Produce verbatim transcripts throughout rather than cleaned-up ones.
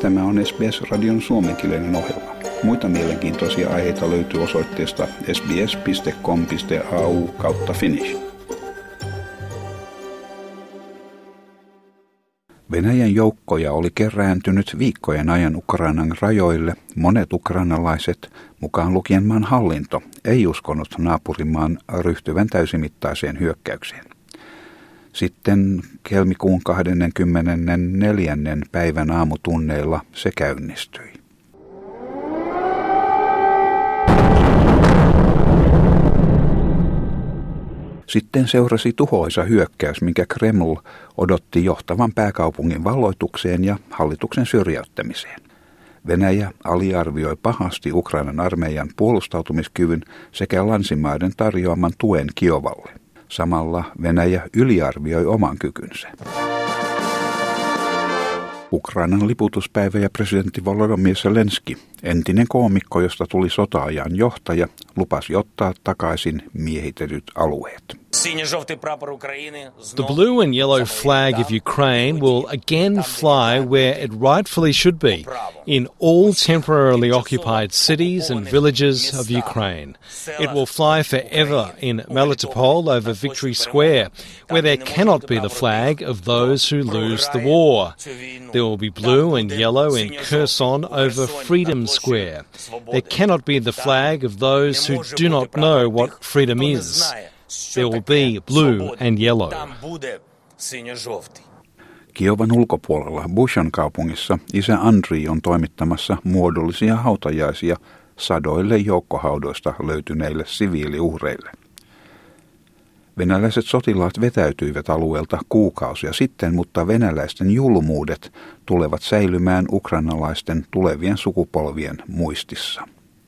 Tämä on S B S-radion suomenkielinen ohjelma. Muita mielenkiintoisia aiheita löytyy osoitteesta sbs piste com piste a u kautta finnish. Venäjän joukkoja oli kerääntynyt viikkojen ajan Ukrainan rajoille. Monet ukrainalaiset, mukaan lukien maan hallinto, ei uskonut naapurimaan ryhtyvän täysimittaiseen hyökkäykseen. Sitten helmikuun kahdeskymmenesneljäs päivän aamutunneilla se käynnistyi. Sitten seurasi tuhoisa hyökkäys, minkä Kreml odotti johtavan pääkaupungin valloitukseen ja hallituksen syrjäyttämiseen. Venäjä aliarvioi pahasti Ukrainan armeijan puolustautumiskyvyn sekä länsimaiden tarjoaman tuen Kiovalle. Samalla Venäjä yliarvioi oman kykynsä. Ukrainan liputuspäivä ja presidentti Volodymyr Zelenski, entinen koomikko, josta tuli sota-ajan johtaja, lupasi ottaa takaisin miehitetyt alueet. The blue and yellow flag of Ukraine will again fly where it rightfully should be, in all temporarily occupied cities and villages of Ukraine. It will fly forever in Melitopol over Victory Square, where there cannot be the flag of those who lose the war. There will be blue and yellow in Kherson over Freedom Square. There cannot be the flag of those who do not know what freedom is. There will be blue and yellow. Kiovan ulkopuolella Bushon kaupungissa isä Andriy on toimittamassa muodollisia hautajaisia sadoille joukkohaudoista löytyneille siviiliuhreille. Venäläiset sotilaat vetäytyivät alueelta kuukausia sitten, mutta venäläisten julmuudet tulevat säilymään ukrainalaisten tulevien sukupolvien muistissa.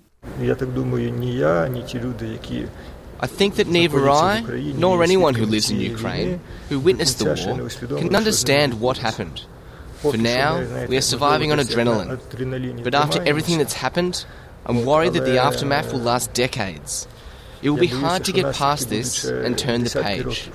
I think that neither I, nor anyone who lives in Ukraine, who witnessed the war, can understand what happened. For now, we are surviving on adrenaline. But after everything that's happened, I'm worried that the aftermath will last decades. It will be hard to get past this and turn the page.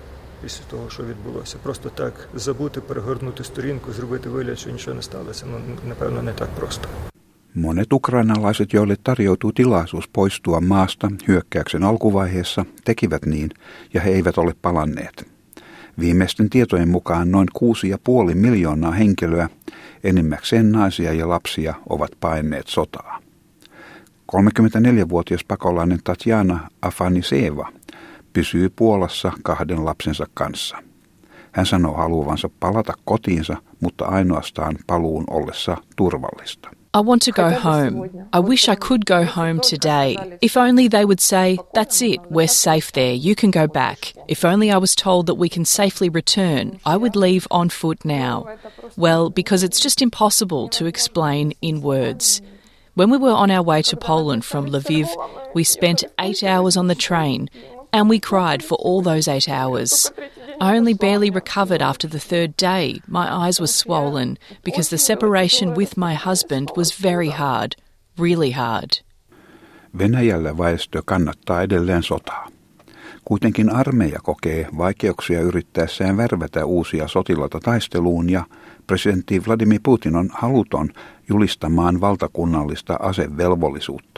Monet ukrainalaiset, joille tarjoutui tilaisuus poistua maasta hyökkäyksen alkuvaiheessa, tekivät niin, ja he eivät ole palanneet. Viimeisten tietojen mukaan noin kuusi ja puoli miljoonaa henkilöä, enimmäkseen naisia ja lapsia, ovat paenneet sotaa. kolmekymmentäneljävuotias pakolainen Tatjana Afaniseva pysyy Puolassa kahden lapsensa kanssa. Hän sanoo haluavansa palata kotiinsa, mutta ainoastaan paluun ollessa turvallista. I want to go home. I wish I could go home today. If only they would say, that's it, we're safe there, you can go back. If only I was told that we can safely return, I would leave on foot now. Well, because it's just impossible to explain in words. When we were on our way to Poland from Lviv, we spent eight hours on the train, and we cried for all those eight hours. I only barely recovered after the third day. My eyes were swollen because the separation with my husband was very hard, really hard. Venäjällä väestö kannattaa edelleen sotaa. Kuitenkin armeija kokee vaikeuksia yrittäessään värvätä uusia sotilaita taisteluun ja presidentti Vladimir Putin on haluton julistamaan valtakunnallista asevelvollisuutta.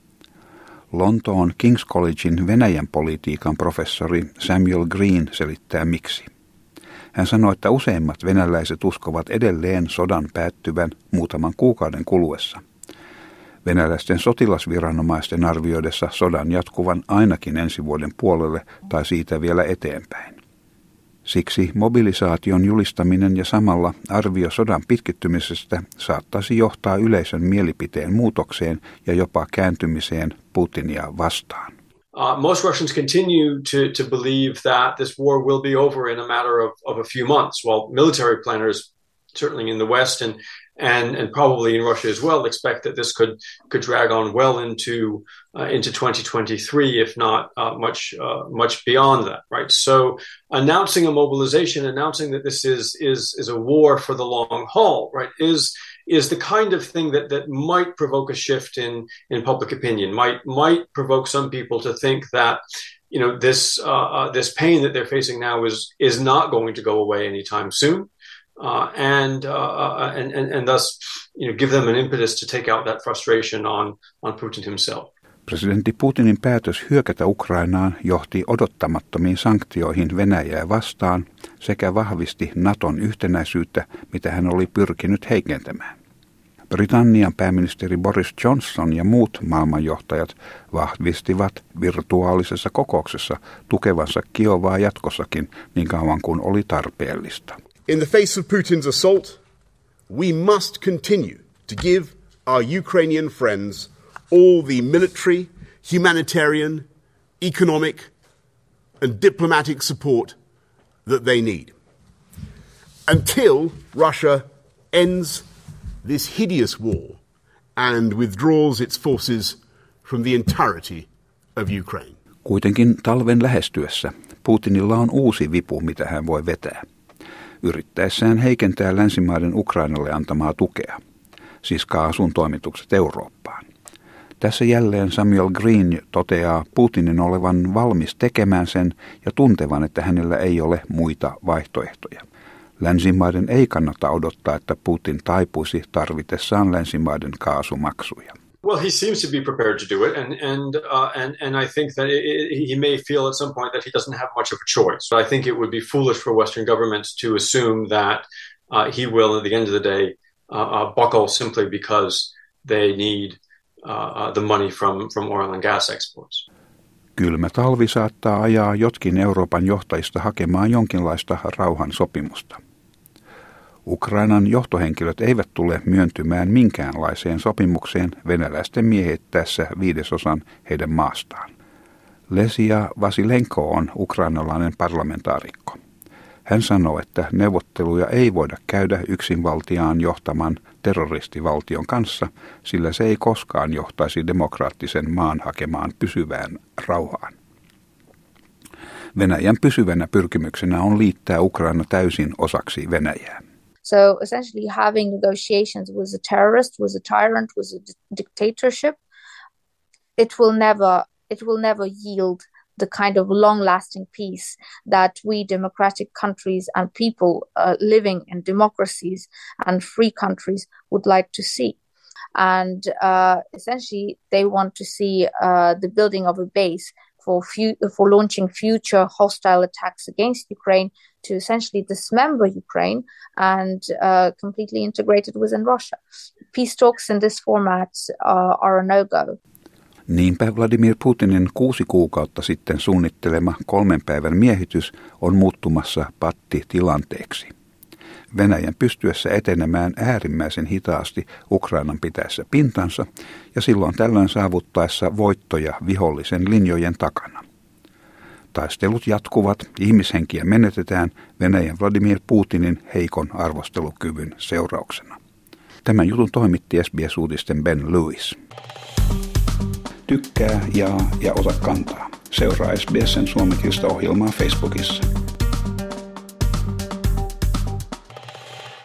Lontoon King's Collegein Venäjän politiikan professori Samuel Green selittää miksi. Hän sanoi, että useimmat venäläiset uskovat edelleen sodan päättyvän muutaman kuukauden kuluessa. Venäläisten sotilasviranomaisten arvioidessa sodan jatkuvan ainakin ensi vuoden puolelle tai siitä vielä eteenpäin. Siksi mobilisaation julistaminen ja samalla arvio sodan pitkittymisestä saattaisi johtaa yleisön mielipiteen muutokseen ja jopa kääntymiseen Putinia vastaan. Uh, most Russians continue to, to believe that this war will be over in a matter of, of a few months, while military planners, certainly in the West and and and probably in Russia as well, expect that this could could drag on well into uh, into twenty twenty-three, if not uh, much uh, much beyond that, right? So, announcing a mobilization, announcing that this is is is a war for the long haul, right, is is the kind of thing that that might provoke a shift in in public opinion, might might provoke some people to think that, you know, this uh, uh, this pain that they're facing now is is not going to go away anytime soon. Uh, and, uh, and and and thus you know, give them an impetus to take out that frustration on, on Putin himself. Presidentti Putinin päätös hyökätä Ukrainaan johti odottamattomiin sanktioihin Venäjää vastaan sekä vahvisti Naton yhtenäisyyttä, mitä hän oli pyrkinyt heikentämään. Britannian pääministeri Boris Johnson ja muut maailmanjohtajat vahvistivat virtuaalisessa kokouksessa tukevansa Kiovaa jatkossakin niin kauan kuin oli tarpeellista. In the face of Putin's assault, we must continue to give our Ukrainian friends all the military, humanitarian, economic and diplomatic support that they need until Russia ends this hideous war and withdraws its forces from the entirety of Ukraine. Kuitenkin talven lähestyessä Putinilla on uusi vipu, mitä hän voi vetää. Yrittäessään heikentää länsimaiden Ukrainalle antamaa tukea, siis kaasun toimitukset Eurooppaan. Tässä jälleen Samuel Green toteaa Putinin olevan valmis tekemään sen ja tuntevan, että hänellä ei ole muita vaihtoehtoja. Länsimaiden ei kannata odottaa, että Putin taipuisi tarvitessaan länsimaiden kaasumaksuja. Well, he seems to be prepared to do it, and and uh, and and I think that it, it, he may feel at some point that he doesn't have much of a choice. But I think it would be foolish for Western governments to assume that uh, he will, at the end of the day, uh, uh, buckle simply because they need uh, uh, the money from from oil and gas exports. Kylmä talvi saattaa ajaa jotkin Euroopan johtajista hakemaan jonkinlaista rauhan sopimusta. Ukrainan johtohenkilöt eivät tule myöntymään minkäänlaiseen sopimukseen venäläisten miehittäessä viidesosan heidän maastaan. Lesia Vasilenko on ukrainalainen parlamentaarikko. Hän sanoo, että neuvotteluja ei voida käydä yksinvaltiaan johtaman terroristivaltion kanssa, sillä se ei koskaan johtaisi demokraattisen maan hakemaan pysyvään rauhaan. Venäjän pysyvänä pyrkimyksenä on liittää Ukraina täysin osaksi Venäjää. So essentially having negotiations with a terrorist, with a tyrant, with a dictatorship, it will never, it will never yield the kind of long-lasting peace that we democratic countries and people uh, living in democracies and free countries would like to see. And uh, essentially they want to see uh, the building of a base for fu- for launching future hostile attacks against Ukraine to essentially dismember Ukraine and uh, completely integrated within Russia. Peace talks in this format uh, are a no-go. Niinpä Vladimir Putinin kuusi kuukautta sitten suunnittelema kolmen päivän miehitys on muuttumassa pattitilanteeksi. Venäjän pystyessä etenemään äärimmäisen hitaasti Ukrainan pitäessä pintansa ja silloin tällöin saavuttaessa voittoja vihollisen linjojen takana. Taistelut jatkuvat, ihmishenkiä menetetään Venäjän Vladimir Putinin heikon arvostelukyvyn seurauksena. Tämän jutun toimitti S B S-uutisten Ben Lewis. Tykkää, jaa ja ota kantaa. Seuraa S B S:n suomenkielistä ohjelmaa Facebookissa.